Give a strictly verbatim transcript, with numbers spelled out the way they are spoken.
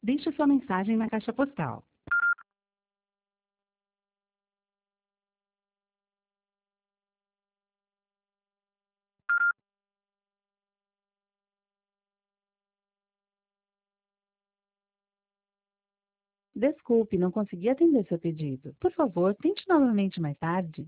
Deixe sua mensagem na caixa postal. Desculpe, não consegui atender seu pedido. Por favor, tente novamente mais tarde.